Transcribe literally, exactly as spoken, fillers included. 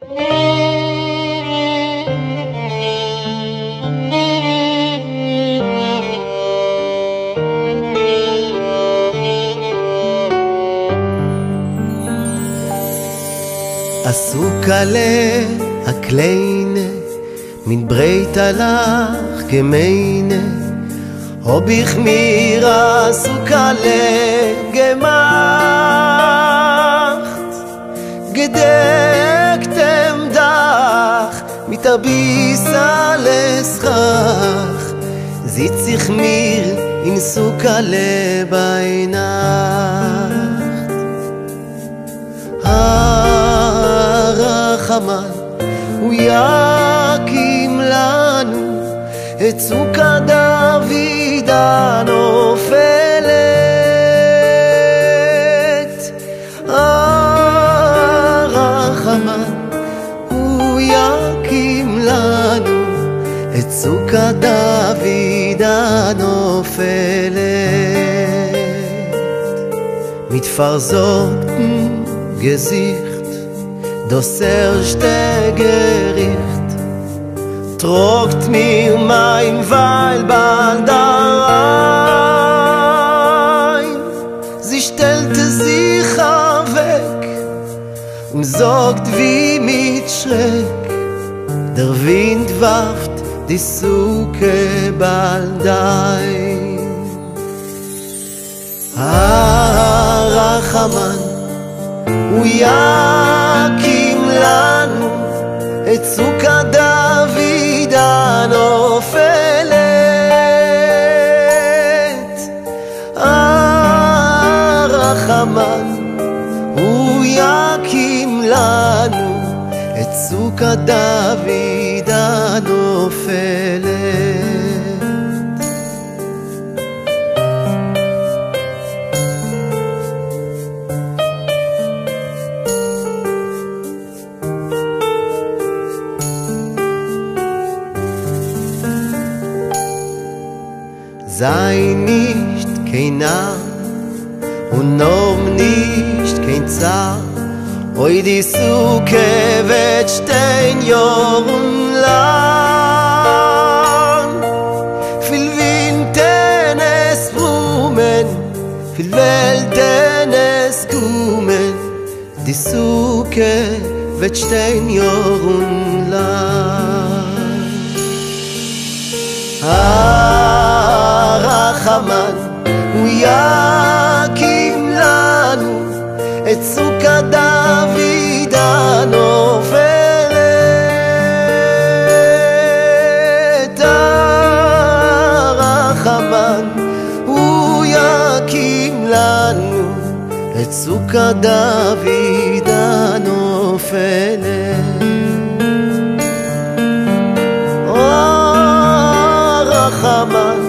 עסוק עלה הקלינה מן ברית הלך גמיינה הוביך מירה עסוק עלה גמחת גדקתם דח מתאביסה לסכך זיציך מיר אינסוק עלה בעינת הרחמן הוא יקים לנו את סוכת דוד הנופלת הרחמן הוא יקים לנו את סוכת דוד הנופלת מתפרזות Gesicht, das erste Gericht trockt mir mein Weilband ein. Sie stellte sich weg und sagt wie mit Schreck, der Wind warft die Suche bald ein. הרחמן הוא יקים לנו את סוכת דוד הנופלת הרחמן הוא יקים לנו את סוכת דוד הנופלת Sei nicht kein Narr und norm nicht kein Zar Oi die Suche wird stehen Jahren lang Viel Winden es brummen Viel Welten es kommen Die Suche wird stehen Jahren lang הרחמן הוא יקים לנו את סוכת דוד הנופלת הרחמן הוא יקים לנו את סוכת דוד הנופלת הרחמן